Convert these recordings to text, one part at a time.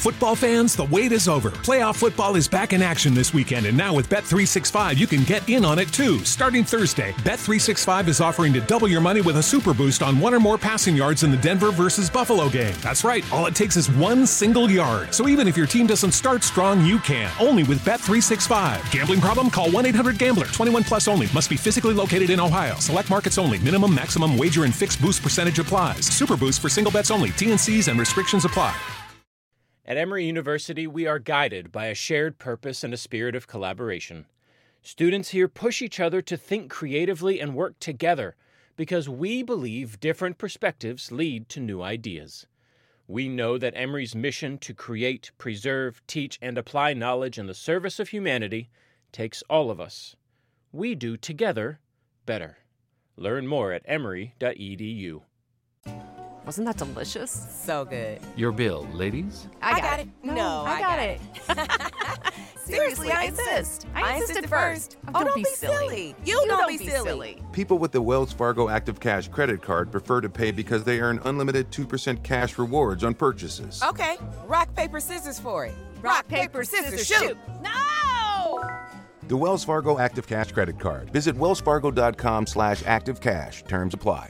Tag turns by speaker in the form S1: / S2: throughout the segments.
S1: Football fans, the wait is over. Playoff football is back in action this weekend, and now with Bet365, you can get in on it too. Starting Thursday, Bet365 is offering to double your money with a super boost on one or more passing yards in the Denver versus Buffalo game. That's right, all it takes is one single yard. So even if your team doesn't start strong, you can. Only with Bet365. Gambling problem? Call 1-800-GAMBLER. 21 plus only. Must be physically located in Ohio. Select markets only. Minimum, maximum wager and fixed boost percentage applies. Super boost for single bets only. T&Cs and restrictions apply.
S2: At Emory University, we are guided by a shared purpose and a spirit of collaboration. Students here push each other to think creatively and work together because we believe different perspectives lead to new ideas. We know that Emory's mission to create, preserve, teach, and apply knowledge in the service of humanity takes all of us. We do together better. Learn more at emory.edu.
S3: Wasn't that delicious?
S4: So good.
S5: Your bill, ladies?
S4: I got it.
S3: No, I got it.
S4: Seriously, I insist. I insisted first.
S3: Oh, don't be silly.
S4: You don't be silly.
S6: People with the Wells Fargo Active Cash credit card prefer to pay because they earn unlimited 2% cash rewards on purchases.
S4: Okay, rock, paper, scissors for it. Rock, paper, scissors, shoot.
S3: No!
S6: The Wells Fargo Active Cash credit card. Visit wellsfargo.com/activecash. Terms apply.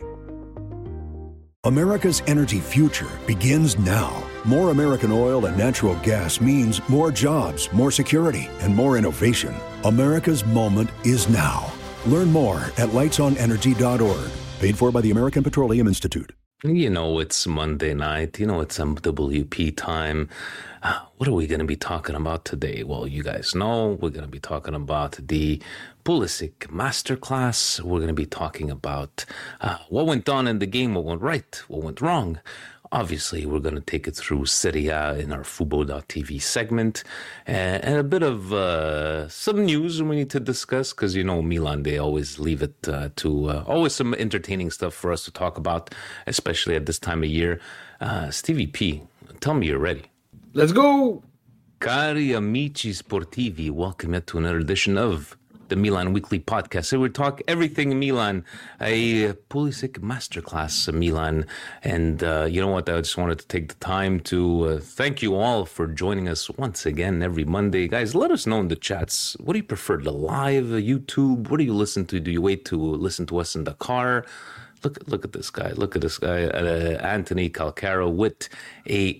S7: America's energy future begins now. More American oil and natural gas means more jobs, more security, and more innovation. America's moment is now. Learn more at lightsonenergy.org. Paid for by the American Petroleum Institute.
S5: You know, it's Monday night. You know, it's MWP time. What are we going to be talking about today? Well, you guys know we're going to be talking about the Pulisic Masterclass. We're going to be talking about what went on in the game, what went right, what went wrong. Obviously, we're going to take it through Serie A in our Fubo.tv segment and a bit of some news we need to discuss because, you know, Milan, they always leave it to always some entertaining stuff for us to talk about, especially at this time of year. Stevie P, tell me you're ready.
S8: Let's go!
S5: Cari amici sportivi, welcome to another edition of the Milan Weekly Podcast. Here we talk everything Milan, a Pulisic Masterclass Milan. And you know what? I just wanted to take the time to thank you all for joining us once again every Monday. Guys, let us know in the chats. What do you prefer, the live YouTube? What do you listen to? Do you wait to listen to us in the car? Look at this guy. Look at this guy. Anthony Calcaro with a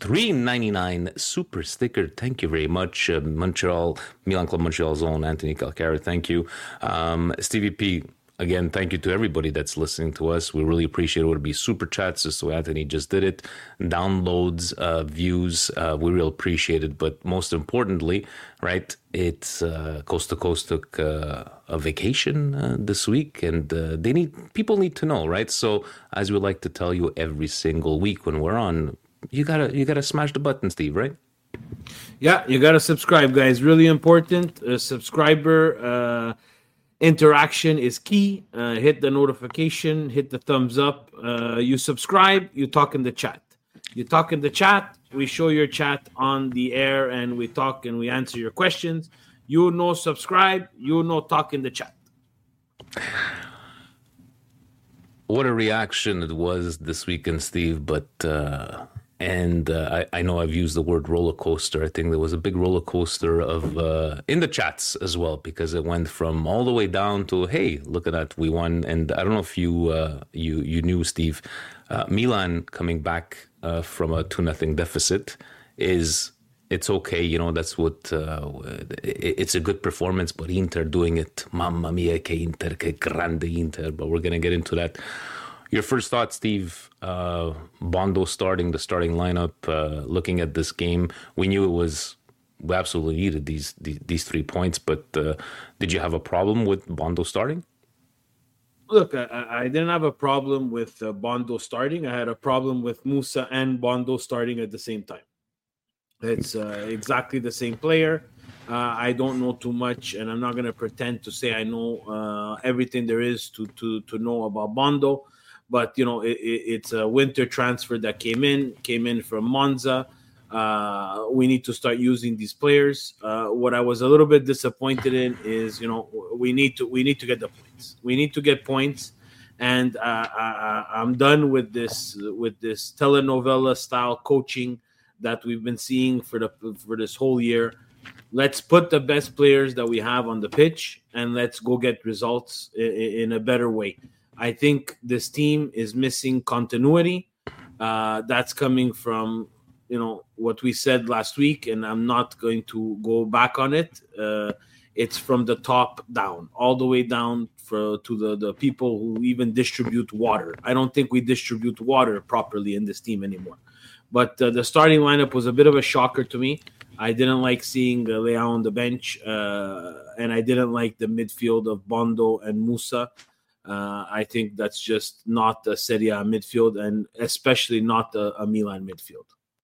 S5: $3.99 super sticker. Thank you very much. Milan Club Montreal's own Anthony Calcaro. Thank you. Stevie P, again, thank you to everybody that's listening to us. We really appreciate it. It would be super chats, just so Anthony just did it. Downloads, views, we really appreciate it. But most importantly, right, it's Coast to Coast took a vacation this week, and people need to know, right? So as we like to tell you every single week when we're on, you gotta smash the button, Steve, right?
S8: Yeah, you gotta subscribe, guys. Really important. Subscriber interaction is key. Hit the notification, hit the thumbs up. You subscribe, you talk in the chat. You talk in the chat, we show your chat on the air, and we talk and we answer your questions. You know, subscribe, you know, talk in the chat.
S5: What a reaction it was this weekend, Steve, but I know I've used the word roller coaster. I think there was a big roller coaster of in the chats as well, because it went from all the way down to, hey, look at that, we won. And I don't know if you knew, Steve, Milan coming back from a 2-0 deficit it's okay, you know, that's what it's a good performance, but Inter doing it, mamma mia, che Inter, che grande Inter, but we're going to get into that. Your first thought, Steve, Bondo starting, the starting lineup, looking at this game, we knew we absolutely needed these 3 points, but did you have a problem with Bondo starting?
S8: Look, I didn't have a problem with Bondo starting. I had a problem with Musa and Bondo starting at the same time. It's exactly the same player. I don't know too much, and I'm not going to pretend to say I know everything there is to know about Bondo. But, you know, it's a winter transfer that came in from Monza. We need to start using these players. What I was a little bit disappointed in is, you know, we need to get the points. We need to get points, and I'm done with this telenovela style coaching that we've been seeing for this whole year. Let's put the best players that we have on the pitch and let's go get results in a better way. I think this team is missing continuity. That's coming from, what we said last week, and I'm not going to go back on it. It's from the top down, all the way down to the people who even distribute water. I don't think we distribute water properly in this team anymore. But the starting lineup was a bit of a shocker to me. I didn't like seeing Leão on the bench, and I didn't like the midfield of Bondo and Musa. I think that's just not a Serie A midfield, and especially not a Milan midfield.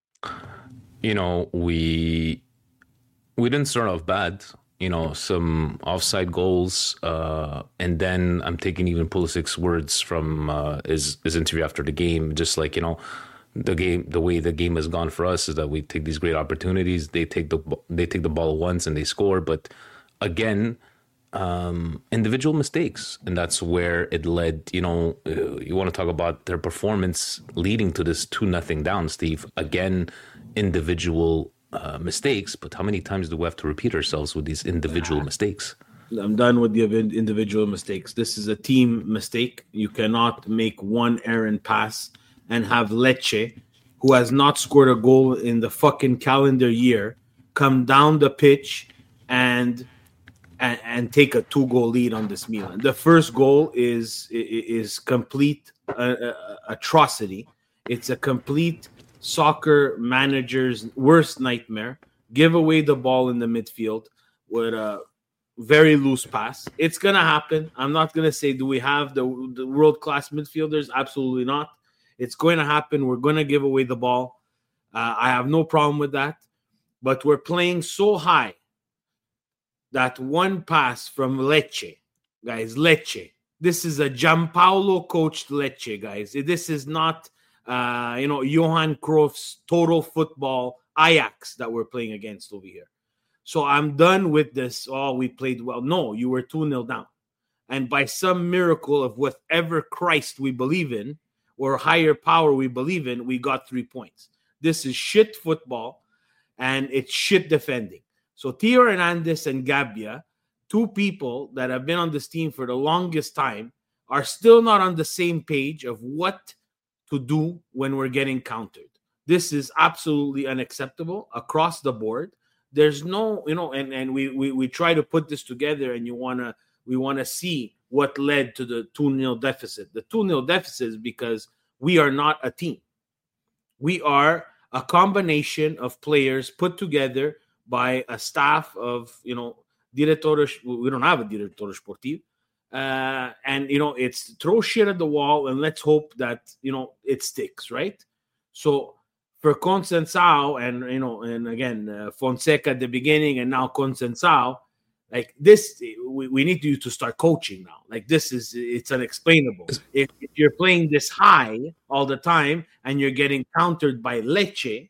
S5: We didn't start off bad. Some offside goals, and then I'm taking even Pulisic's words from his interview after the game, just like, the way the game has gone for us is that we take these great opportunities. They take the ball once and they score, but again, individual mistakes, and that's where it led. You want to talk about their performance leading to this 2-0 down, Steve. Again, individual mistakes, but how many times do we have to repeat ourselves with these individual mistakes?
S8: I'm done with the individual mistakes. This is a team mistake. You cannot make one errant pass and have Lecce, who has not scored a goal in the fucking calendar year, come down the pitch and take a 2-goal lead on this Milan. The first goal is complete atrocity. It's a complete soccer manager's worst nightmare. Give away the ball in the midfield with a very loose pass. It's going to happen. I'm not going to say, do we have the world-class midfielders? Absolutely not. It's going to happen. We're going to give away the ball. I have no problem with that. But we're playing so high that one pass from Lecce, guys, Lecce. This is a Giampaolo coached Lecce, guys. This is not, Johan Cruyff's total football Ajax that we're playing against over here. So I'm done with this. Oh, we played well. No, you were 2-0 down. And by some miracle of whatever Christ we believe in, or higher power we believe in, we got 3 points. This is shit football, and it's shit defending. So Theo Hernandez and Gabbia, two people that have been on this team for the longest time, are still not on the same page of what to do when we're getting countered. This is absolutely unacceptable across the board. There's no, and we try to put this together, and we want to see what led to the 2-0 deficit. The 2-0 deficit is because we are not a team. We are a combination of players put together by a staff of, direttore. We don't have a direttore sportivo. And, it's throw shit at the wall and let's hope that, it sticks, right? So for Conceição and again, Fonseca at the beginning and now Conceição, like this, we need you to start coaching now. Like it's unexplainable. If you're playing this high all the time and you're getting countered by Lecce,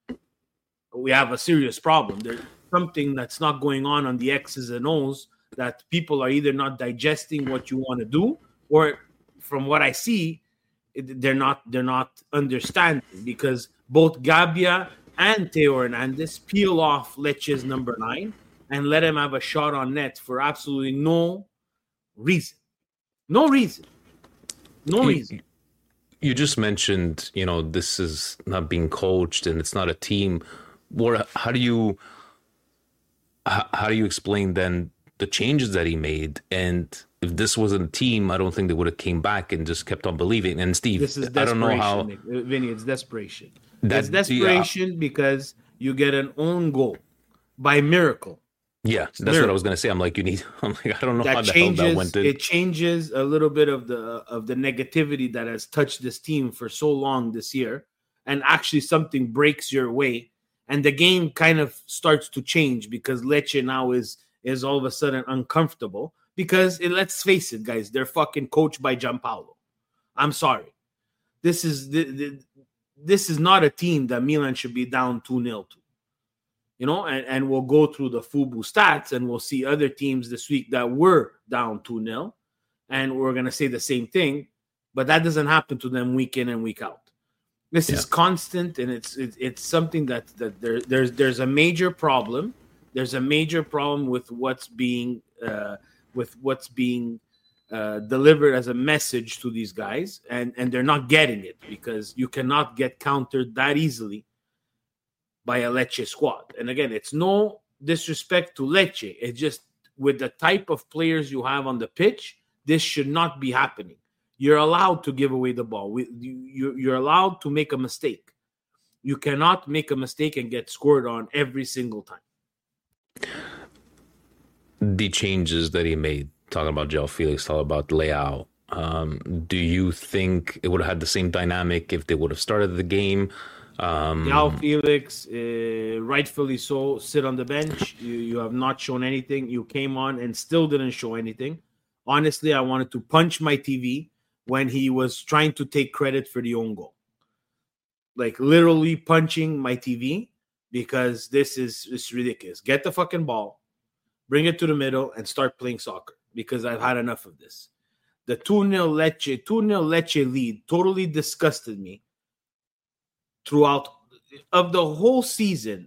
S8: we have a serious problem. There's something that's not going on the X's and O's, that people are either not digesting what you want to do, or from what I see, they're not understanding, because both Gabbia and Theo Hernandez peel off Lecce's number 9 and let him have a shot on net for absolutely no reason. No reason.
S5: You just mentioned, this is not being coached and it's not a team. How do you explain then the changes that he made? And if this wasn't a team, I don't think they would have came back and just kept on believing. And Steve,
S8: this is
S5: I don't know how.
S8: Vinny, it's desperation. It's desperation because you get an own goal by miracle.
S5: Yeah, that's what I was going to say. I don't know how the hell that went in.
S8: It changes a little bit of the negativity that has touched this team for so long this year, and actually something breaks your way, and the game kind of starts to change because Lecce now is all of a sudden uncomfortable because let's face it, guys, they're fucking coached by Giampaolo. I'm sorry, this is not a team that Milan should be down 2-0 to. And we'll go through the FUBU stats and we'll see other teams this week that were down 2-0. And we're going to say the same thing, but that doesn't happen to them week in and week out. This is constant, and it's something that there's a major problem. There's a major problem with what's being delivered as a message to these guys, and they're not getting it, because you cannot get countered that easily by a Lecce squad. And again, it's no disrespect to Lecce. It's just with the type of players you have on the pitch, this should not be happening. You're allowed to give away the ball. You're allowed to make a mistake. You cannot make a mistake and get scored on every single time.
S5: The changes that he made, talking about João Felix, talking about Leao, do you think it would have had the same dynamic if they would have started the game?
S8: João Felix, rightfully so, sit on the bench. You have not shown anything. You came on and still didn't show anything. Honestly, I wanted to punch my TV when he was trying to take credit for the own goal. Like, literally punching my TV, because this is ridiculous. Get the fucking ball, bring it to the middle, and start playing soccer, because I've had enough of this. The 2-0 Lecce lead totally disgusted me throughout of the whole season.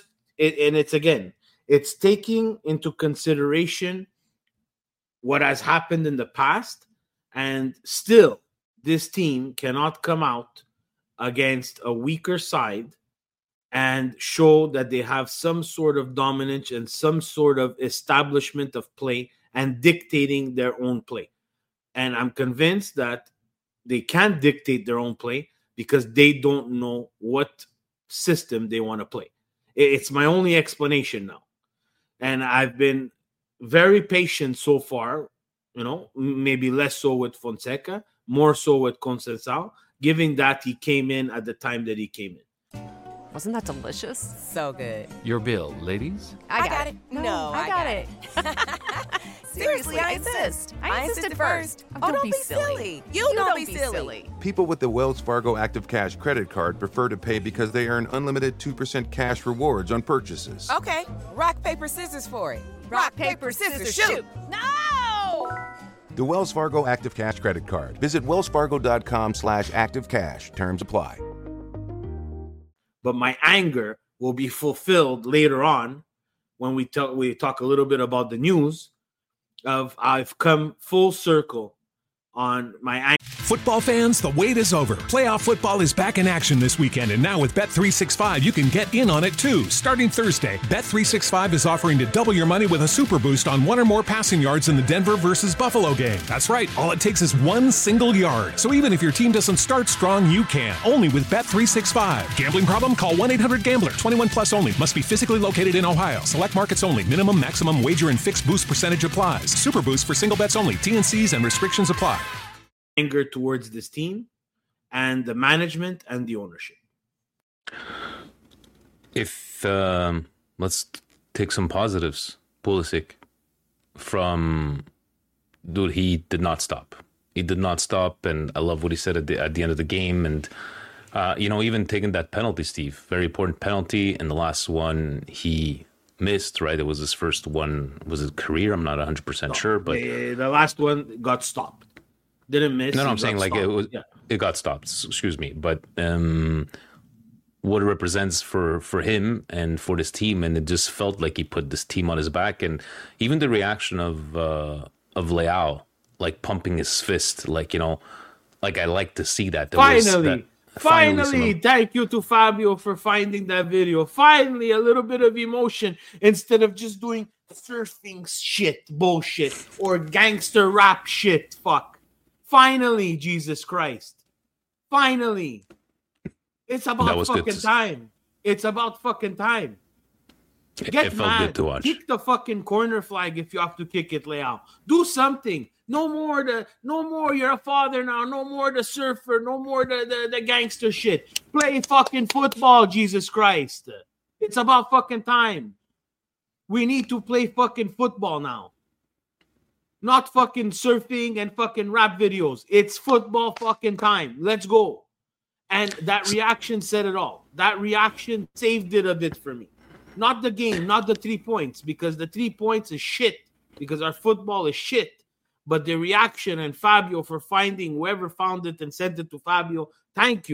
S8: It's taking into consideration what has happened in the past, and still this team cannot come out against a weaker side and show that they have some sort of dominance and some sort of establishment of play and dictating their own play. And I'm convinced that they can't dictate their own play because they don't know what system they want to play. It's my only explanation now. And I've been very patient so far, maybe less so with Fonseca, more so with Conceição, given that he came in at the time that he came in.
S3: Wasn't that delicious?
S4: So good.
S9: Your bill, ladies.
S4: I got it.
S3: No, I got it.
S4: Seriously, I insist. I insisted first.
S3: Oh, don't be silly.
S4: You don't be silly.
S6: People with the Wells Fargo Active Cash credit card prefer to pay because they earn unlimited 2% cash rewards on purchases.
S4: Okay, rock, paper, scissors for it. Rock, paper, scissors, shoot.
S3: No!
S6: The Wells Fargo Active Cash credit card. Visit wellsfargo.com/activecash. Terms apply.
S8: But my anger will be fulfilled later on when we talk a little bit about the news of I've come full circle on my anger.
S1: Football fans, the wait is over. Playoff football is back in action this weekend, and now with Bet365, you can get in on it too. Starting Thursday, Bet365 is offering to double your money with a super boost on one or more passing yards in the Denver versus Buffalo game. That's right, all it takes is one single yard. So even if your team doesn't start strong, you can. Only with Bet365. Gambling problem? Call 1-800-GAMBLER. 21 plus only. Must be physically located in Ohio. Select markets only. Minimum, maximum wager and fixed boost percentage applies. Super boost for single bets only. T&Cs and restrictions apply.
S8: Anger towards this team and the management and the ownership.
S5: If let's take some positives, Pulisic, from dude, he did not stop. He did not stop, and I love what he said at the end of the game. And even taking that penalty, Steve, very important penalty, and the last one he missed. Right, it was his first one. Was it career? I'm not 100% sure, but
S8: the last one got stopped. Didn't miss.
S5: No, I'm saying like it got stopped. Excuse me, but what it represents for him and for this team, and it just felt like he put this team on his back, and even the reaction of Leao, like pumping his fist, like I like to see that.
S8: Finally, thank you to Fabio for finding that video. Finally, a little bit of emotion instead of just doing surfing shit, bullshit, or gangster rap shit. Fuck. Finally, Jesus Christ. Finally. It's about fucking time. It's about fucking time. Get
S5: felt
S8: mad.
S5: Good to watch.
S8: Kick the fucking corner flag if you have to kick it, Leao. Do something. No more you're a father now. No more the surfer. No more the gangster shit. Play fucking football, Jesus Christ. It's about fucking time. We need to play fucking football now. Not fucking surfing and fucking rap videos. It's football fucking time. Let's go. And that reaction said it all. That reaction saved it a bit for me. Not the game, not the 3 points, because the 3 points is shit, because our football is shit. But the reaction and Fabio for finding whoever found it and sent it to Fabio, thank you.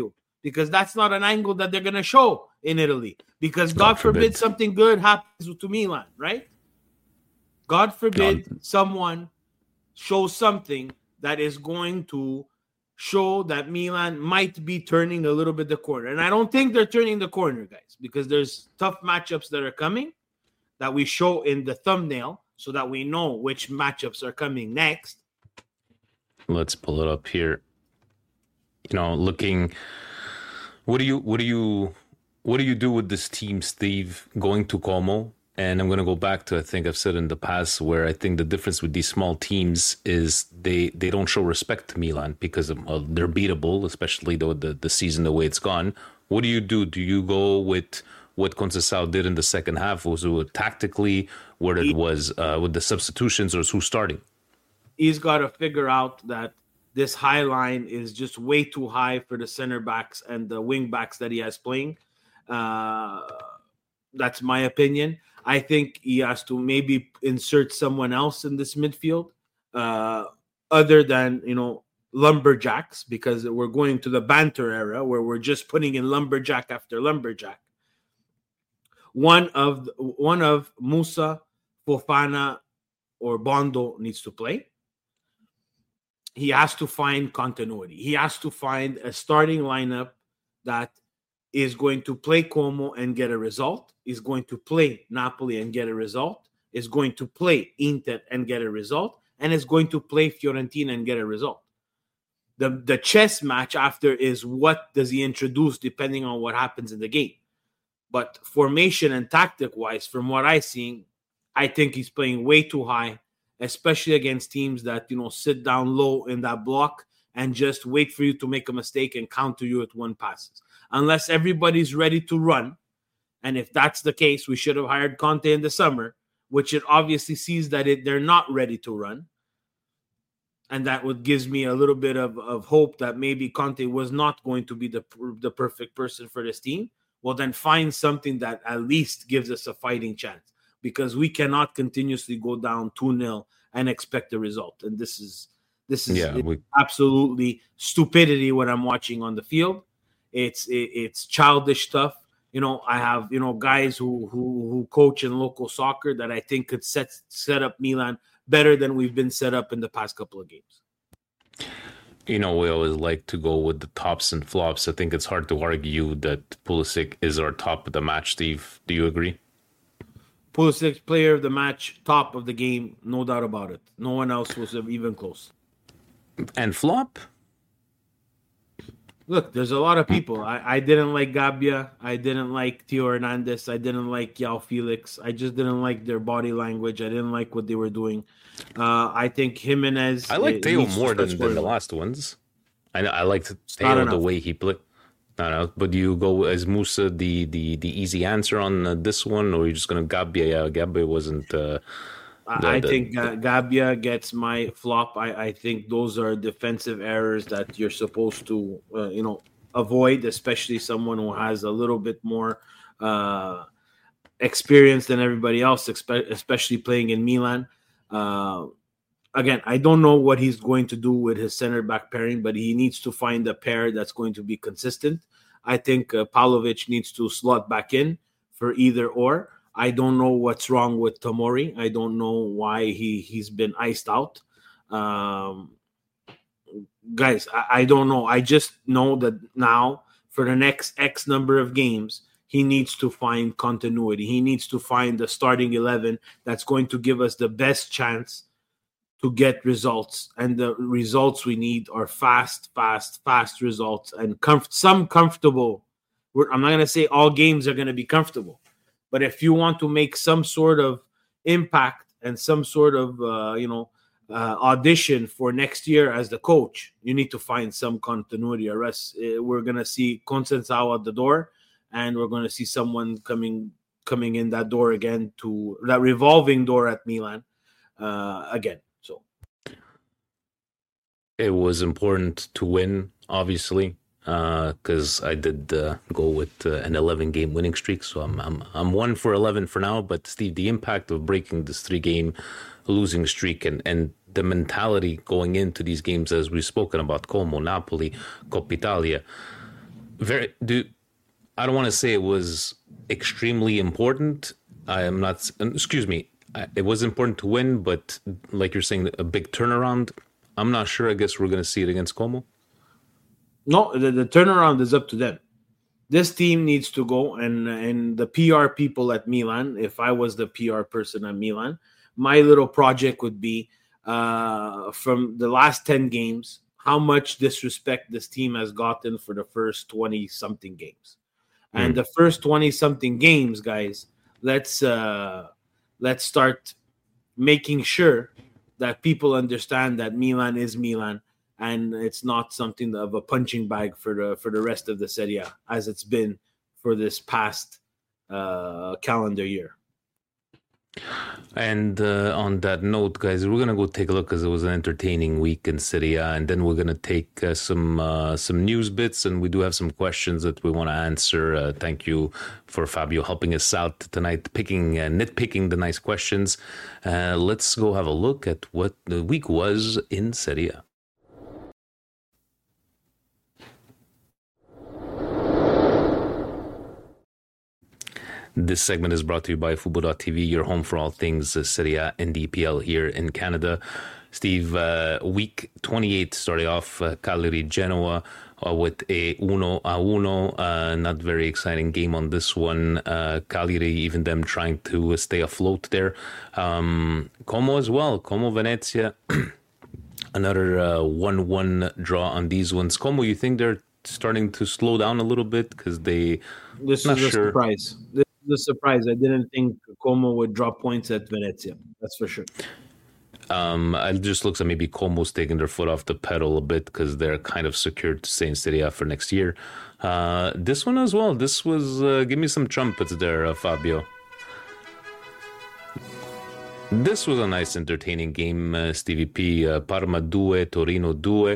S8: because that's not an angle that they're going to show in Italy. Because God forbid something good happens to Milan, right? God forbid someone shows something that is going to show that Milan might be turning a little bit the corner. And I don't think they're turning the corner, guys, because there's tough matchups that are coming that we show in the thumbnail so that we know which matchups are coming next.
S5: Let's pull it up here. Looking, what do you do with this team, Steve, going to Como? And I'm going to go back to, I think I've said in the past, where I think the difference with these small teams is they don't show respect to Milan because they're beatable, especially the season, the way it's gone. What do you do? Do you go with what Conceição did in the second half? Was it tactically, where it was with the substitutions, or is who starting?
S8: He's got to figure out that this high line is just way too high for the center backs and the wing backs that he has playing. That's my opinion. I think he has to maybe insert someone else in this midfield other than, Lumberjacks, because we're going to the banter era where we're just putting in Lumberjack after Lumberjack. One of Musa, Fofana, or Bondo needs to play. He has to find continuity. He has to find a starting lineup that is going to play Como and get a result, is going to play Napoli and get a result, is going to play Inter and get a result, and is going to play Fiorentina and get a result. The chess match after is what does he introduce depending on what happens in the game. But formation and tactic-wise, from what I've seen, I think he's playing way too high, especially against teams that, sit down low in that block and just wait for you to make a mistake and counter you with one passes. Unless everybody's ready to run, and if that's the case, we should have hired Conte in the summer, which it obviously sees that they're not ready to run. And that gives me a little bit of hope that maybe Conte was not going to be the perfect person for this team. Well, then find something that at least gives us a fighting chance, because we cannot continuously go down 2-0 and expect a result. And this is absolutely stupidity what I'm watching on the field. It's childish stuff. I have, guys who coach in local soccer that I think could set up Milan better than we've been set up in the past couple of games.
S5: We always like to go with the tops and flops. I think it's hard to argue that Pulisic is our top of the match, Steve. Do you agree?
S8: Pulisic, player of the match, top of the game, no doubt about it. No one else was even close.
S5: And flop?
S8: Look, there's a lot of people. I didn't like Gabbia. I didn't like Theo Hernandez. I didn't like João Felix. I just didn't like their body language. I didn't like what they were doing. I think Jimenez...
S5: I like Theo more than the last ones. I liked Theo the way he played. I don't know, but do you go as Musa the easy answer on this one, or are you just going to Gabbia? Yeah, Gabbia wasn't...
S8: I think Gabbia gets my flop. I think those are defensive errors that you're supposed to, avoid, especially someone who has a little bit more experience than everybody else, especially playing in Milan. Again, I don't know what he's going to do with his center back pairing, but he needs to find a pair that's going to be consistent. I think Pavlovic needs to slot back in for either or. I don't know what's wrong with Tomori. I don't know why he's been iced out. Guys, I don't know. I just know that now for the next X number of games, he needs to find continuity. He needs to find the starting 11 that's going to give us the best chance to get results. And the results we need are fast results and some comfortable. I'm not going to say all games are going to be comfortable. But if you want to make some sort of impact and some sort of, audition for next year as the coach, you need to find some continuity, or else we're going to see Conceição at the door, and we're going to see someone coming in that door again, to that revolving door at Milan again. So
S5: it was important to win, obviously. Because I did go with an 11-game winning streak, so I'm 1 for 11 for now. But Steve, the impact of breaking this 3-game losing streak and the mentality going into these games, as we've spoken about, Como, Napoli, Coppa Italia, I don't want to say it was extremely important. I am not. Excuse me. It was important to win, but like you're saying, a big turnaround. I'm not sure. I guess we're going to see it against Como.
S8: No, the turnaround is up to them. This team needs to go, and the PR people at Milan, if I was the PR person at Milan, my little project would be from the last 10 games, how much disrespect this team has gotten for the first 20-something games. And the first 20-something games, guys, let's start making sure that people understand that Milan is Milan, and it's not something of a punching bag for the rest of the Serie A, as it's been for this past calendar year.
S5: And on that note, guys, we're gonna go take a look because it was an entertaining week in Serie A, and then we're gonna take some news bits, and we do have some questions that we want to answer. Thank you for Fabio helping us out tonight, nitpicking the nice questions. Let's go have a look at what the week was in Serie A. This segment is brought to you by Fubo.tv, your home for all things Serie A and EPL here in Canada. Steve, week 28 started off Cagliari-Genoa with a 1-1. Not very exciting game on this one. Cagliari, even them trying to stay afloat there. Como as well. Como-Venezia, another 1-1 draw on these ones. Como, you think they're starting to slow down a little bit? Because
S8: this is a surprise. This is a surprise. I didn't think Como would drop points at Venezia. That's for sure.
S5: It just looks like maybe Como's taking their foot off the pedal a bit because they're kind of secured to stay in Serie A for next year. This one as well. This was, give me some trumpets there, Fabio. This was a nice, entertaining game, Stevie P. Parma 2, Torino 2.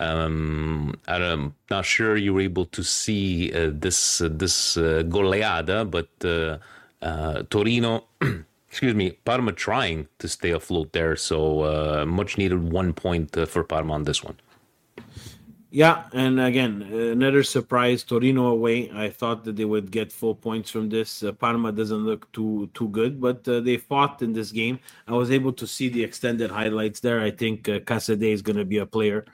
S5: I'm not sure you were able to see this goleada, but Torino, Parma trying to stay afloat there. So much needed 1 point for Parma on this one.
S8: Yeah, and again, another surprise, Torino away. I thought that they would get full points from this. Parma doesn't look too good, but they fought in this game. I was able to see the extended highlights there. I think Casade is going to be a player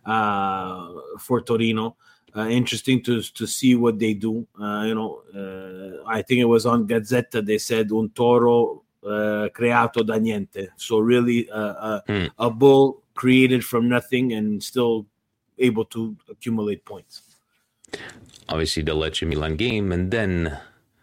S8: for Torino. Interesting to see what they do. I think it was on Gazzetta, they said, un toro creato da niente. So really a bull created from nothing and still able to accumulate points.
S5: Obviously, the Lecce Milan game, and then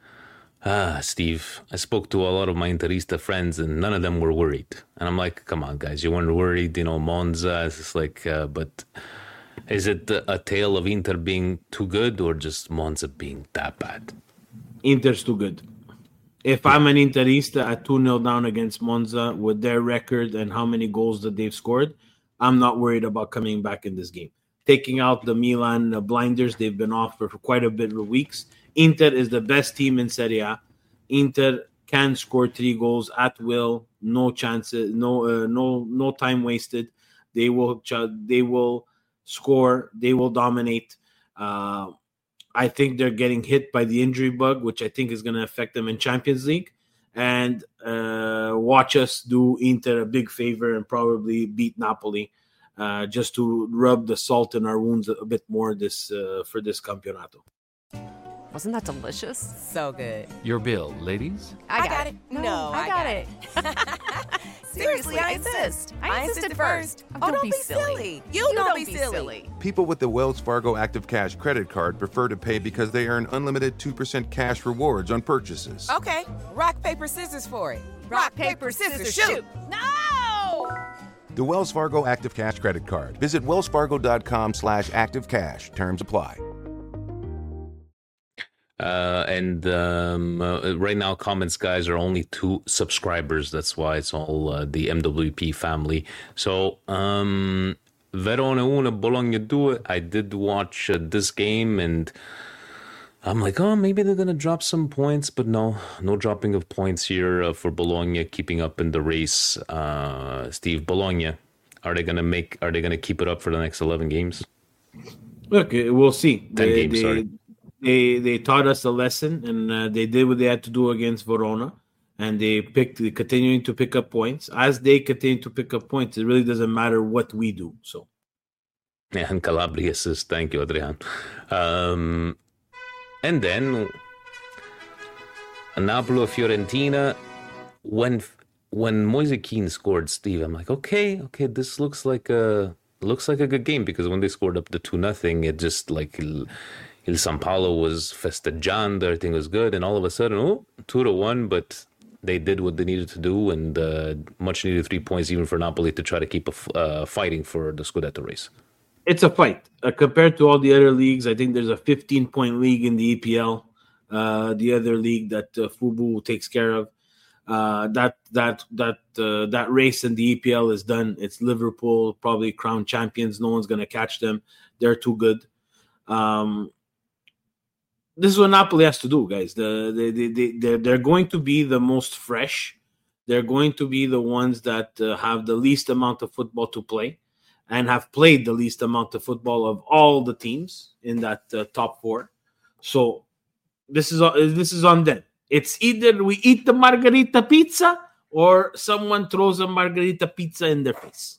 S5: Steve, I spoke to a lot of my Interista friends, and none of them were worried. And I'm like, come on, guys, you weren't worried, Monza. It's just like, but is it a tale of Inter being too good or just Monza being that bad?
S8: Inter's too good. If I'm an Interista at 2-0 down against Monza with their record and how many goals that they've scored, I'm not worried about coming back in this game. Taking out the Milan blinders, they've been off for quite a bit of weeks. Inter is the best team in Serie A. Inter can score 3 goals at will, no chances, no time wasted. They will score, they will dominate. I think they're getting hit by the injury bug, which I think is going to affect them in Champions League. And watch us do Inter a big favor and probably beat Napoli. Just to rub the salt in our wounds a bit more for this campionato.
S3: Wasn't that delicious?
S4: So good.
S9: Your bill, ladies?
S4: I got it.
S3: No, I got it.
S4: Seriously, I insist. I insisted first.
S3: Oh, don't be silly.
S4: You don't be silly.
S6: People with the Wells Fargo Active Cash credit card prefer to pay because they earn unlimited 2% cash rewards on purchases.
S4: Okay, rock, paper, scissors for it. Rock, paper, scissors, shoot.
S3: No!
S6: The Wells Fargo Active Cash credit card. Visit wellsfargo.com/activecash. Terms apply.
S5: Right now, comments, guys, are only 2 subscribers. That's why it's all the MWP family. So, Verona 1, Bologna 2. I did watch this game, and I'm like, oh, maybe they're going to drop some points, but no dropping of points here for Bologna, keeping up in the race. Steve, Bologna, are they going to keep it up for the next 11 games?
S8: Look, we'll see.
S5: 10 games, sorry.
S8: they taught us a lesson, and they did what they had to do against Verona, and they continuing to pick up points. As they continue to pick up points, it really doesn't matter what we do. So,
S5: yeah, and Calabria says thank you, Adrian. And then Napoli Fiorentina. When Moise Kean scored, Steve, I'm like, okay, this looks like a good game, because when they scored up the 2-0, it just like Il San Paolo was festeggiando, everything was good, and all of a sudden, 2-1, but they did what they needed to do, and much needed 3 points even for Napoli to try to keep fighting for the Scudetto race.
S8: It's a fight. Compared to all the other leagues, I think there's a 15-point league in the EPL, the other league that Fubu takes care of. That race in the EPL is done. It's Liverpool, probably crowned champions. No one's going to catch them. They're too good. This is what Napoli has to do, guys. They're going to be the most fresh. They're going to be the ones that have the least amount of football to play, and have played the least amount of football of all the teams in that top four. So this is on them. It's either we eat the margarita pizza or someone throws a margarita pizza in their face.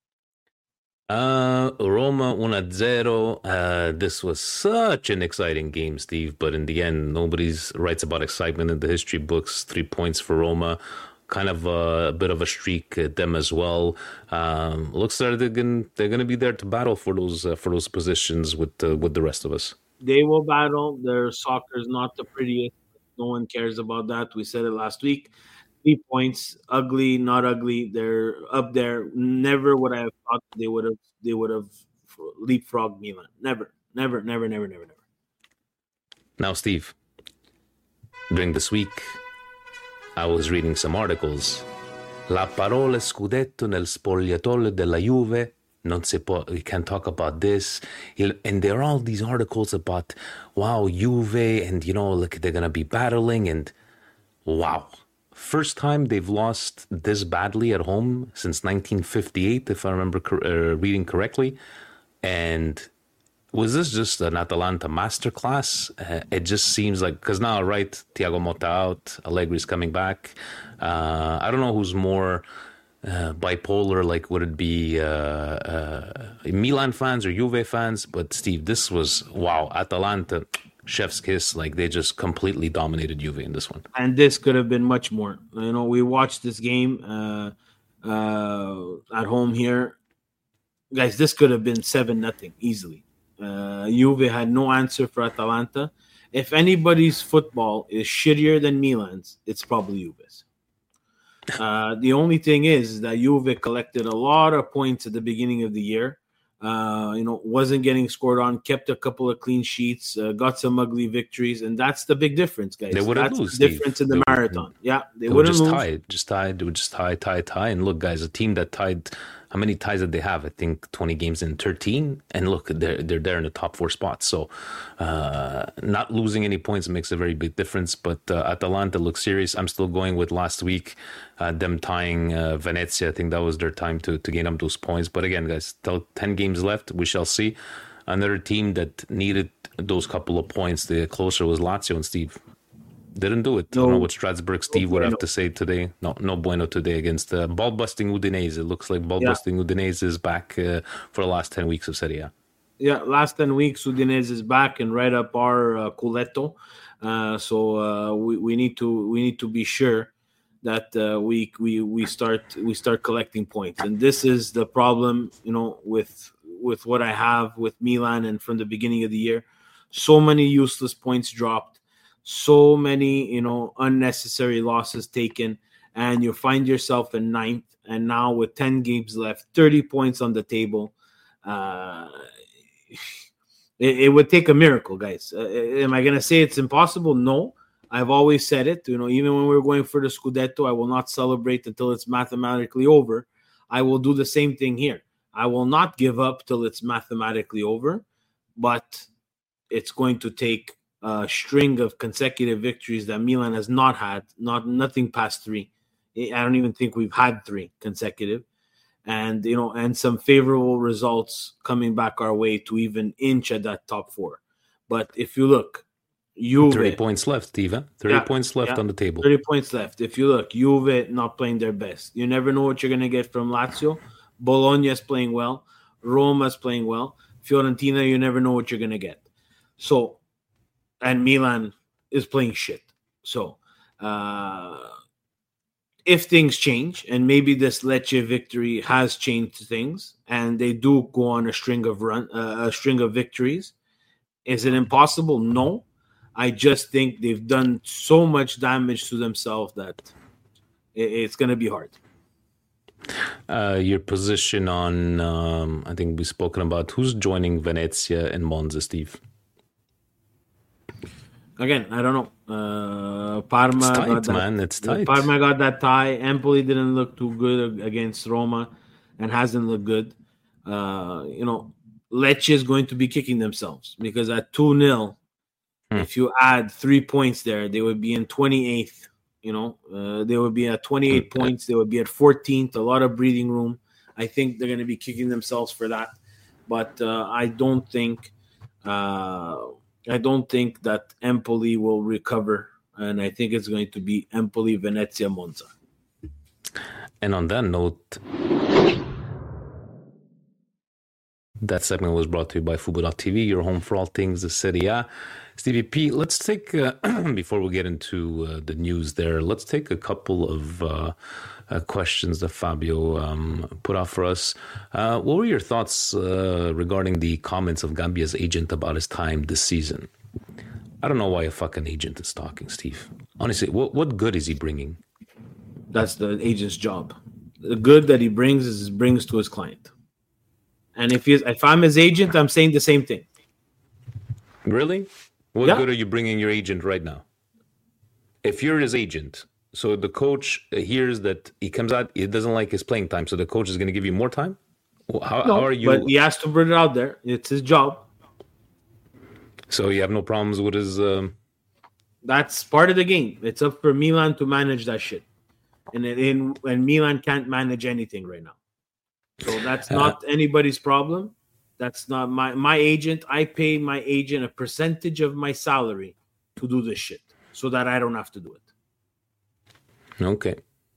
S5: Roma 1-0. This was such an exciting game, Steve, but in the end, nobody writes about excitement in the history books. 3 points for Roma. Kind of a bit of a streak, them as well. Looks like they're going to be there to battle for those positions with the rest of us.
S8: They will battle. Their soccer is not the prettiest. No one cares about that. We said it last week. 3 points, ugly, not ugly. They're up there. Never would I have thought they would have leapfrogged Milan. Never.
S5: Now, Steve, during this week, I was reading some articles. La parola scudetto nel spogliatoio della Juve. Non si può, we can't talk about this. And there are all these articles about, wow, Juve, and, look, they're going to be battling. And wow, first time they've lost this badly at home since 1958, if I remember reading correctly. And was this just an Atalanta masterclass? It just seems like, because now, right, Thiago Motta out, Allegri's coming back. I don't know who's more bipolar, like would it be Milan fans or Juve fans? But Steve, this was, wow, Atalanta, chef's kiss. Like, they just completely dominated Juve in this one.
S8: And this could have been much more. We watched this game at home here. Guys, this could have been 7-0 easily. Juve had no answer for Atalanta. If anybody's football is shittier than Milan's, it's probably Juve's. The only thing is that Juve collected a lot of points at the beginning of the year. Wasn't getting scored on, kept a couple of clean sheets, got some ugly victories, and that's the big difference, guys.
S5: They wouldn't lose.
S8: The difference in the marathon. They wouldn't lose.
S5: They would just tie. And look, guys, a team that tied. How many ties did they have? I think 20 games in 13. And look, they're there in the top 4 spots. So not losing any points makes a very big difference. But Atalanta looks serious. I'm still going with last week, them tying Venezia. I think that was their time to gain up those points. But again, guys, still 10 games left. We shall see. Another team that needed those couple of points to get closer was Lazio, and Steve didn't do it. No. I don't know what Strasbourg Steve would have to say today. No bueno today against ball-busting Udinese. It looks like ball-busting Udinese is back for the last 10 weeks of Serie A.
S8: Yeah, last 10 weeks, Udinese is back and right up our culetto. So we need to be sure that we start collecting points. And this is the problem, with what I have with Milan, and from the beginning of the year, so many useless points dropped. So many, unnecessary losses taken, and you find yourself in 9th. And now with 10 games left, 30 points on the table, it would take a miracle, guys. Am I going to say it's impossible? No. I've always said it. Even when we were going for the Scudetto, I will not celebrate until it's mathematically over. I will do the same thing here. I will not give up till it's mathematically over, but it's going to take a string of consecutive victories that Milan has not had, nothing past 3. I don't even think we've had 3 consecutive, and and some favorable results coming back our way to even inch at that top 4. But if you look, Juve.
S5: 30 points left, Steve. Huh? 30 points left on the table.
S8: 30 points left. If you look, Juve not playing their best. You never know what you're going to get from Lazio. Bologna is playing well. Roma is playing well. Fiorentina, you never know what you're going to get. So, and Milan is playing shit. So, if things change, and maybe this Lecce victory has changed things, and they do go on a string of victories, is it impossible? No. I just think they've done so much damage to themselves that it's going to be hard.
S5: Your position on, I think we've spoken about who's joining Venezia and Monza, Steve.
S8: Again, I don't know. Parma
S5: it's tight,
S8: got that,
S5: man. It's tight.
S8: Parma got that tie. Empoli didn't look too good against Roma and hasn't looked good. Lecce is going to be kicking themselves because at 2-0, if you add 3 points there, they would be in 28th. They would be at 28 points. They would be at 14th. A lot of breathing room. I think they're going to be kicking themselves for that. But I don't think that Empoli will recover, and I think it's going to be Empoli, Venezia, Monza.
S5: And on that note, that segment was brought to you by Fubo.tv, your home for all things the Serie A. Stevie P, let's take, before we get into the news there, let's take a couple of questions that Fabio put out for us. What were your thoughts regarding the comments of Gambia's agent about his time this season? I don't know why a fucking agent is talking, Steve. Honestly, what good is he bringing?
S8: That's the agent's job. The good that he brings to his client. And if I'm his agent, I'm saying the same thing.
S5: Really? What good are you bringing your agent right now? If you're his agent, so the coach hears that he comes out, he doesn't like his playing time, so the coach is going to give you more time? How are you?
S8: But he has to bring it out there. It's his job.
S5: So you have no problems with his...
S8: That's part of the game. It's up for Milan to manage that shit. And Milan can't manage anything right now. So that's not anybody's problem. That's not my agent. I pay my agent a percentage of my salary to do this shit so that I don't have to do it.
S5: Okay.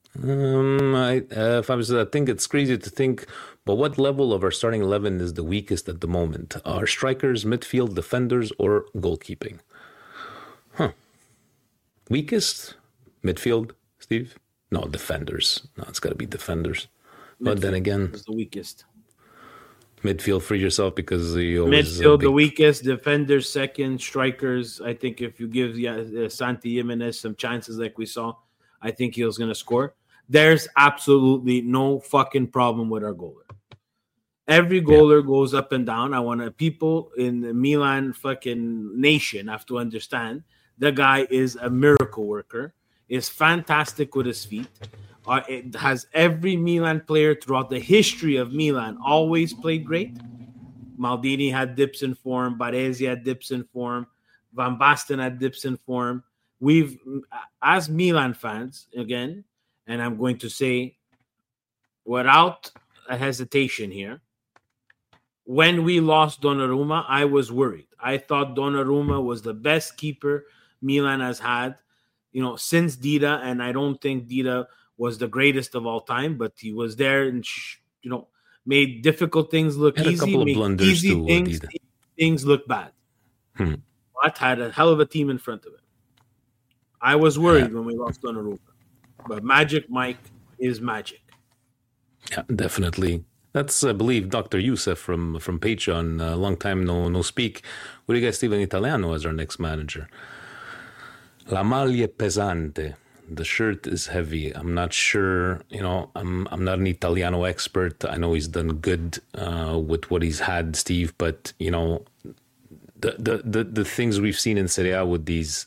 S5: I think it's crazy to think, but what level of our starting 11 is the weakest at the moment? Are strikers, midfield, defenders, or goalkeeping? Weakest? Midfield, Steve? No, defenders. No, it's got to be defenders. But then again,
S8: is the weakest.
S5: Midfield for yourself because you always
S8: midfield the weakest, defenders second, strikers. I think if you give Santi Jimenez some chances like we saw, I think he was going to score. There's absolutely no fucking problem with our goaler. Every goaler goes up and down. People in the Milan fucking nation have to understand the guy is a miracle worker, is fantastic with his feet. It has every Milan player throughout the history of Milan always played great. Maldini had dips in form. Baresi had dips in form. Van Basten had dips in form. We've, as Milan fans, again, and I'm going to say without a hesitation here, when we lost Donnarumma, I was worried. I thought Donnarumma was the best keeper Milan has had, since Dida, and I don't think Dida was the greatest of all time, but he was there and made difficult things look easy,
S5: a couple of blunders
S8: easy
S5: too,
S8: things look bad. But had a hell of a team in front of it. I was worried when we lost Donnarumma, but Magic Mike is magic.
S5: Yeah, definitely. That's, I believe, Dr. Youssef from Patreon. A long time no speak. What do you guys think of Italiano as our next manager? La maglia pesante. The shirt is heavy. I'm not sure, I'm not an Italiano expert. I know he's done good with what he's had, Steve, but, the things we've seen in Serie A with these,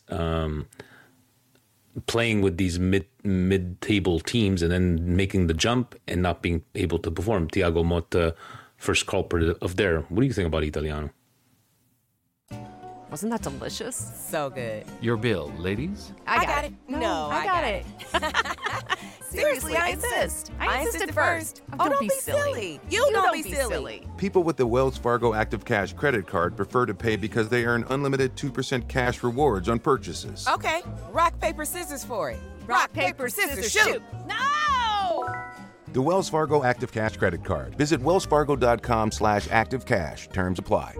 S5: playing with these mid-table teams and then making the jump and not being able to perform. Thiago Motta, first culprit of there. What do you think about Italiano?
S3: Wasn't that delicious?
S4: So good.
S5: Your bill, ladies.
S4: I got it. No,
S3: I got it.
S4: Seriously, I insist. I insisted first.
S3: Oh, don't be silly.
S4: You don't be silly.
S6: People with the Wells Fargo Active Cash credit card prefer to pay because they earn unlimited 2% cash rewards on purchases.
S4: Okay, rock, paper, scissors for it. Rock, paper, scissors, shoot.
S3: No!
S6: The Wells Fargo Active Cash credit card. Visit wellsfargo.com/activecash. Terms apply.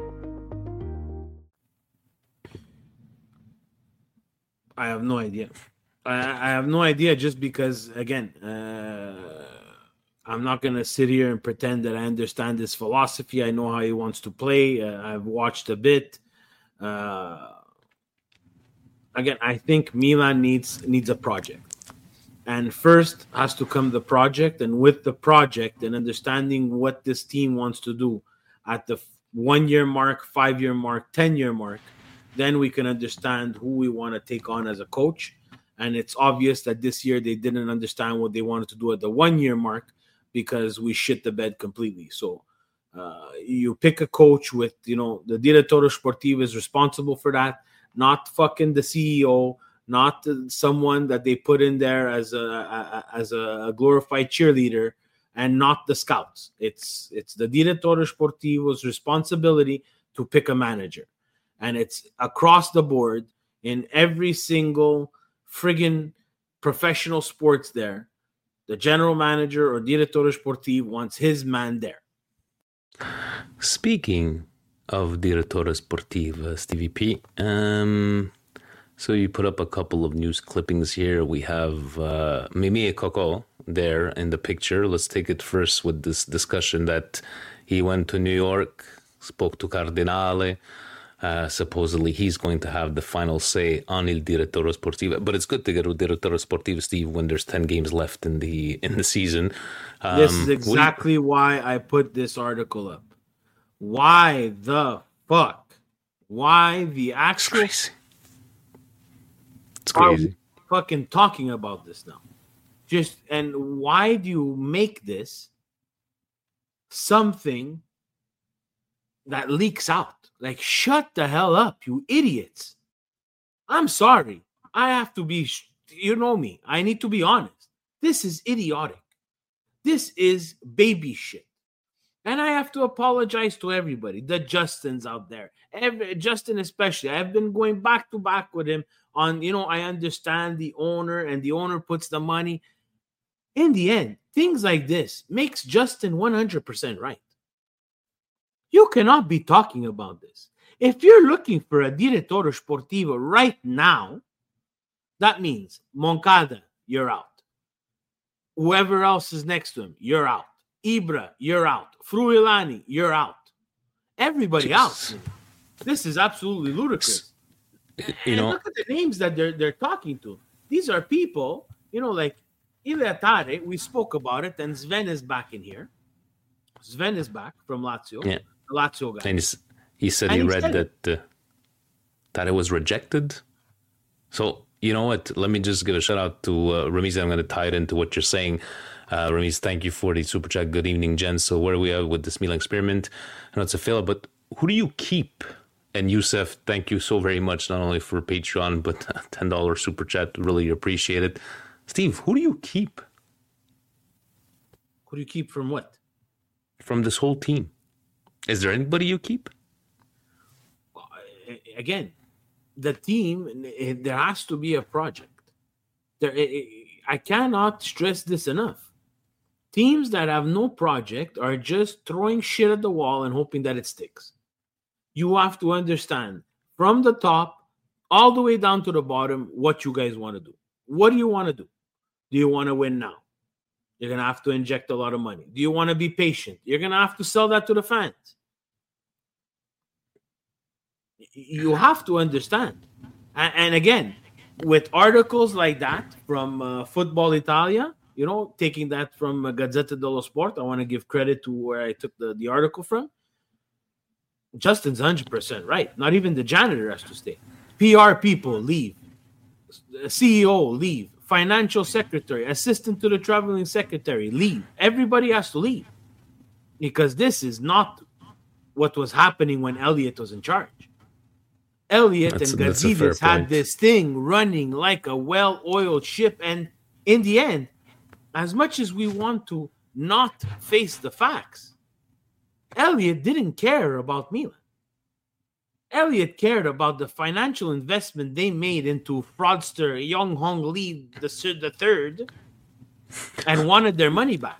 S8: I have no idea. I have no idea just because, again, I'm not going to sit here and pretend that I understand his philosophy. I know how he wants to play. I've watched a bit. Again, I think Milan needs a project. And first has to come the project. And with the project and understanding what this team wants to do at the 1-year mark, 5-year mark, 10-year mark, then we can understand who we want to take on as a coach. And it's obvious that this year they didn't understand what they wanted to do at the 1-year mark because we shit the bed completely. So you pick a coach with, the Direttore Sportivo is responsible for that, not fucking the CEO, not someone that they put in there as a glorified cheerleader, and not the scouts. It's the Direttore Sportivo's responsibility to pick a manager. And it's across the board in every single friggin' professional sports there. The general manager or Direttore Sportivo wants his man there.
S5: Speaking of Direttore Sportivo, Stevie P, so you put up a couple of news clippings here. We have Mimie Coco there in the picture. Let's take it first with this discussion that he went to New York, spoke to Cardinale. Supposedly he's going to have the final say on Il Direttore Sportivo. But it's good to get a Direttore Sportivo, Steve, when there's 10 games left in the season.
S8: This is exactly why I put this article up. Why the fuck? Why the actual...
S5: It's crazy.
S8: Are we fucking talking about this now? And why do you make this something that leaks out? Like, shut the hell up, you idiots. I'm sorry. I have to be, you know me. I need to be honest. This is idiotic. This is baby shit. And I have to apologize to everybody. The Justins out there. Justin especially. I've been going back to back with him on, I understand the owner and the owner puts the money. In the end, things like this makes Justin 100% right. You cannot be talking about this. If you're looking for a Direttore Sportivo right now, that means Moncada, you're out. Whoever else is next to him, you're out. Ibra, you're out. Fruilani, you're out. Everybody else. This is absolutely ludicrous. Look at the names that they're talking to. These are people, like Ileatare, we spoke about it, and Sven is back in here. Sven is back from Lazio.
S5: Yeah.
S8: Lazio guy.
S5: And he said he read that it was rejected. So, you know what? Let me just give a shout out to Ramiz. I'm going to tie it into what you're saying. Ramiz, thank you for the super chat. Good evening, Jen. So where are we at with this Milan experiment? I know it's a failure, but who do you keep? And Youssef, thank you so very much, not only for Patreon, but $10 super chat. Really appreciate it. Steve, who do you keep?
S8: Who do you keep from what?
S5: From this whole team. Is there anybody you keep?
S8: Again, the team, there has to be a project. I cannot stress this enough. Teams that have no project are just throwing shit at the wall and hoping that it sticks. You have to understand from the top all the way down to the bottom what you guys want to do. What do you want to do? Do you want to win now? You're going to have to inject a lot of money. Do you want to be patient? You're going to have to sell that to the fans. You have to understand. And again, with articles like that from Football Italia, taking that from Gazzetta dello Sport, I want to give credit to where I took the article from. Justin's 100% right. Not even the janitor has to stay. PR people leave. CEO leave. Financial secretary, assistant to the traveling secretary leave. Everybody has to leave. Because this is not what was happening when Elliott was in charge. Elliott and
S5: that's a fair
S8: Gazidis had
S5: point.
S8: this thing running like a well-oiled ship, and in the end, as much as we want to not face the facts, Elliott didn't care about Milan. Elliott cared about the financial investment they made into fraudster Young Hong Lee the third, and wanted their money back.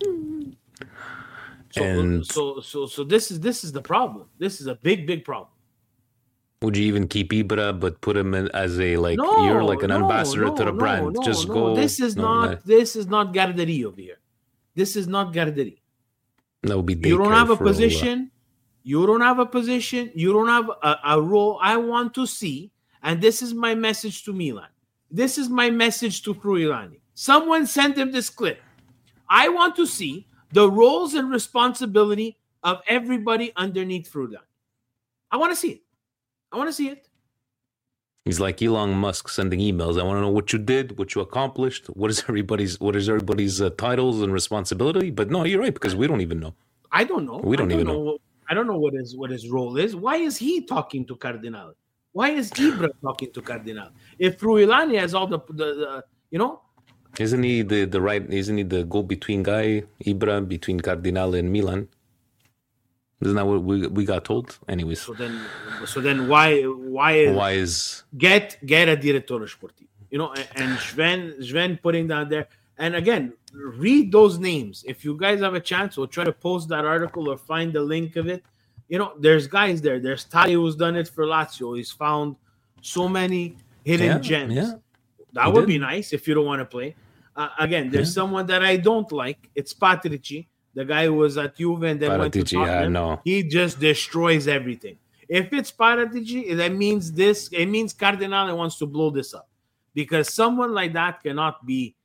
S8: So this is the problem. This is a big problem.
S5: Would you even keep Ibra, but put him in as a
S8: No,
S5: you're like an ambassador to the brand? Just go.
S8: This is not Garderie over here. This is not Garderie.
S5: That would be
S8: You don't have a
S5: daycare for,
S8: position. You don't have a position. You don't have a role. I want to see, and this is my message to Milan. This is my message to Fruilani. Someone sent him this clip. I want to see the roles and responsibility of everybody underneath Fruilani. I want to see it. I want to see it.
S5: He's like Elon Musk sending emails. I want to know what you did, what you accomplished. What is everybody's titles and responsibility? But no, you're right, because we don't even know.
S8: I don't know.
S5: We don't even know.
S8: I don't know what his role is. Why is he talking to Cardinale? Why is Ibra talking to Cardinale? If Fruilani has all the
S5: Isn't he the right? Isn't he the go-between guy, Ibra, between Cardinale and Milan? Isn't that what we got told? Anyways.
S8: So then why
S5: is
S8: get a direttore sportivo? And Sven putting down there. And again, read those names. If you guys have a chance, we'll try to post that article or find the link of it. There's guys there. There's Tali who's done it for Lazio. He's found so many hidden gems.
S5: Yeah.
S8: That would be nice if you don't want to play. Again, there's someone that I don't like. It's Patrici, the guy who was at Juve and then went to Tottenham.
S5: No.
S8: He just destroys everything. If it's Paratici, that means it means Cardinale wants to blow this up, because someone like that cannot.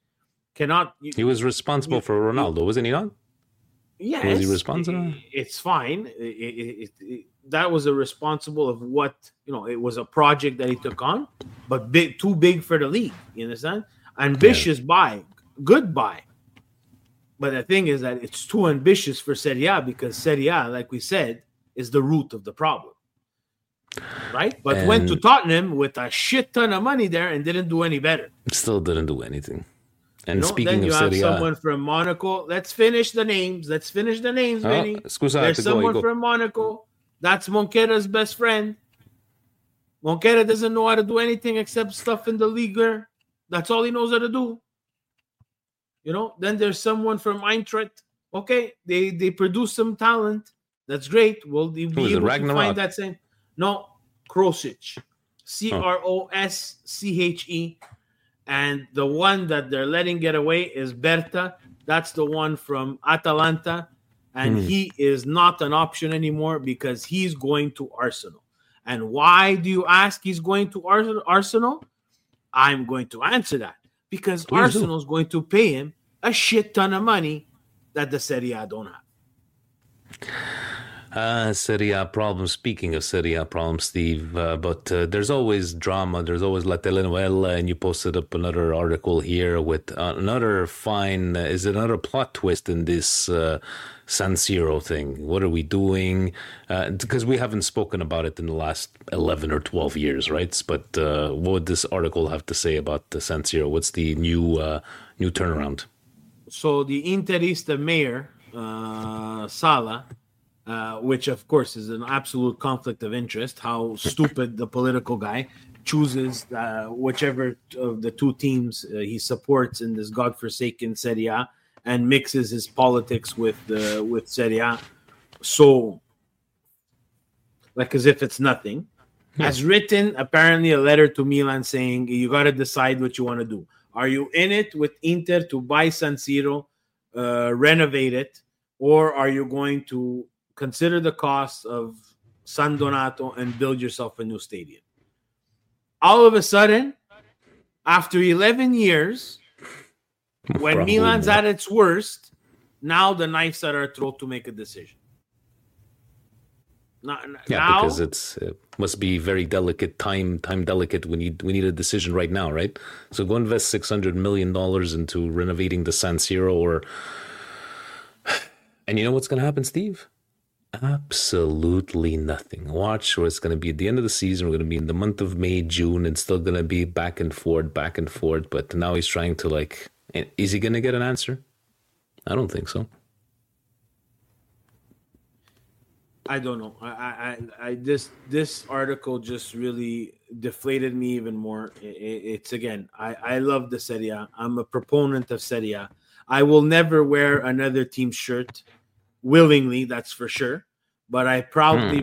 S8: He
S5: was responsible for Ronaldo, wasn't he not?
S8: Yes.
S5: Was he responsible?
S8: It's fine. That was a responsible of what, it was a project that he took on, but too big for the league. You understand? Ambitious buy, good buy. But the thing is that it's too ambitious for Serie A, because Serie A, like we said, is the root of the problem. Right? But went to Tottenham with a shit ton of money there and didn't do any better.
S5: Still didn't do anything. And speaking
S8: then you
S5: of
S8: have
S5: Serie A,
S8: someone from Monaco. Let's finish the names, Benny. There's someone from Monaco. That's Monquera's best friend. Monquera doesn't know how to do anything except stuff in the league. That's all he knows how to do. Then there's someone from Eintracht. Okay, they produce some talent. That's great. We'll be able to find that same. No, Krosic. Krosche. And the one that they're letting get away is Berta. That's the one from Atalanta. And he is not an option anymore because he's going to Arsenal. And why do you ask he's going to Arsenal? I'm going to answer that. Because Arsenal is going to pay him a shit ton of money that the Serie A don't have.
S5: Serie A problems. Speaking of Serie A problems, Steve, but there's always drama. There's always La Telenovela, and you posted up another article here with another plot twist in this San Siro thing. What are we doing? Because we haven't spoken about it in the last 11 or 12 years, right? But what would this article have to say about the San Siro? What's the new turnaround?
S8: So the Interista mayor, Sala, which of course is an absolute conflict of interest. How stupid the political guy chooses whichever of the two teams he supports in this godforsaken Serie A and mixes his politics with Serie A. So, like as if it's nothing. Has written apparently a letter to Milan saying you got to decide what you want to do. Are you in it with Inter to buy San Siro, renovate it, or are you going to consider the cost of San Donato and build yourself a new stadium? All of a sudden, after 11 years, when Milan's at its worst, now the knife's at our throat to make a decision.
S5: Because it must be very delicate, time delicate. We need a decision right now, right? So go invest $600 million into renovating the San Siro, and you know what's going to happen, Steve? Absolutely nothing. Watch where it's going to be at the end of the season. We're going to be in the month of May, June, and still going to be back and forth. But now he's trying to is he going to get an answer? I don't think so.
S8: I don't know. This article just really deflated me even more. It's again, I love the Serie A. I'm a proponent of Serie A. I will never wear another team's shirt willingly, that's for sure. But I proudly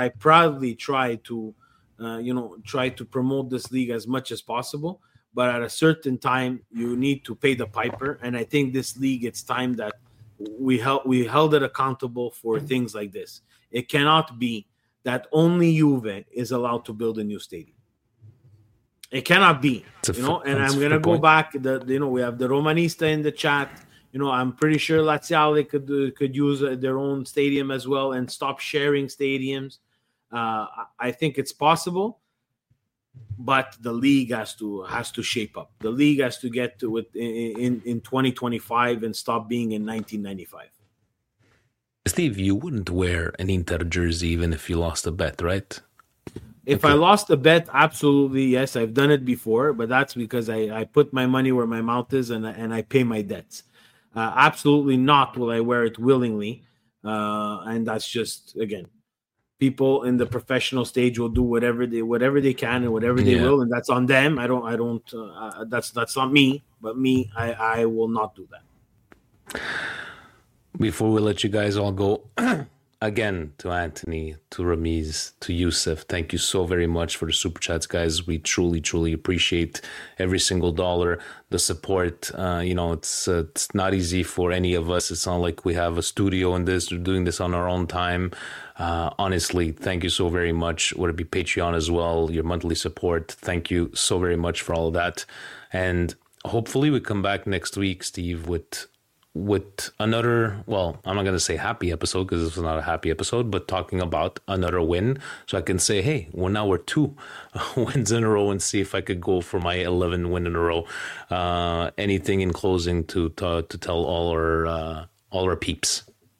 S8: try to, try to promote this league as much as possible. But at a certain time, you need to pay the piper. And I think this league, it's time that we held it accountable for things like this. It cannot be that only Juve is allowed to build a new stadium. It cannot be, And I'm gonna go back. We have the Romanista in the chat. I'm pretty sure Laziale could use their own stadium as well and stop sharing stadiums. I think it's possible, but the league has to shape up. The league has to get to it in 2025 and stop being in 1995.
S5: Steve, you wouldn't wear an Inter jersey even if you lost a bet, right?
S8: If I lost a bet, absolutely, yes. I've done it before, but that's because I put my money where my mouth is and I pay my debts. Absolutely not will I wear it willingly. And that's just, again, people in the professional stage will do whatever they can and whatever they will, and that's on them. That's not me, but me, I will not do that.
S5: Before we let you guys all go, again, to Anthony, to Ramiz, to Youssef, thank you so very much for the super chats, guys. We truly, truly appreciate every single dollar, the support. It's not easy for any of us. It's not like we have a studio in this. We're doing this on our own time. Honestly, thank you so very much. Would it be Patreon as well, your monthly support. Thank you so very much for all of that. And hopefully we come back next week, Steve, with another, well, I'm not going to say happy episode because this was not a happy episode, but talking about another win. So I can say, hey, now we're 2 wins in a row and see if I could go for my 11 win in a row. Anything in closing to tell all our peeps?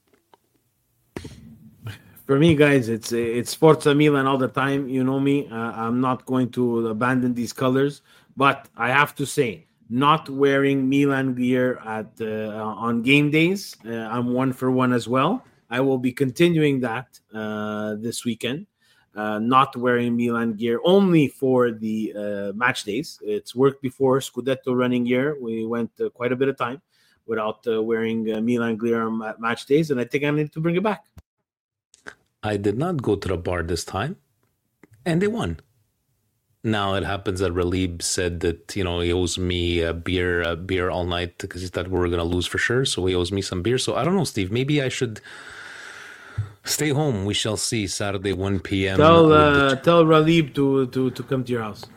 S8: For me, guys, it's Forza Milan all the time. You know me. I'm not going to abandon these colors, but I have to say, not wearing Milan gear on game days. I'm 1 for 1 as well. I will be continuing that this weekend. Not wearing Milan gear only for the match days. It's worked before. Scudetto running year, we went quite a bit of time without wearing Milan gear on match days, and I think I need to bring it back.
S5: I did not go to the bar this time, and they won. Now it happens that Ralib said that, he owes me a beer all night because he thought we were going to lose for sure. So he owes me some beer. So I don't know, Steve, maybe I should stay home. We shall see. Saturday, 1 p.m.
S8: Tell Ralib to come to your house.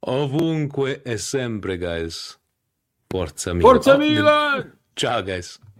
S5: Ovunque e sempre, guys. Forza Milan.
S8: Forza Milan!
S5: Ciao, guys.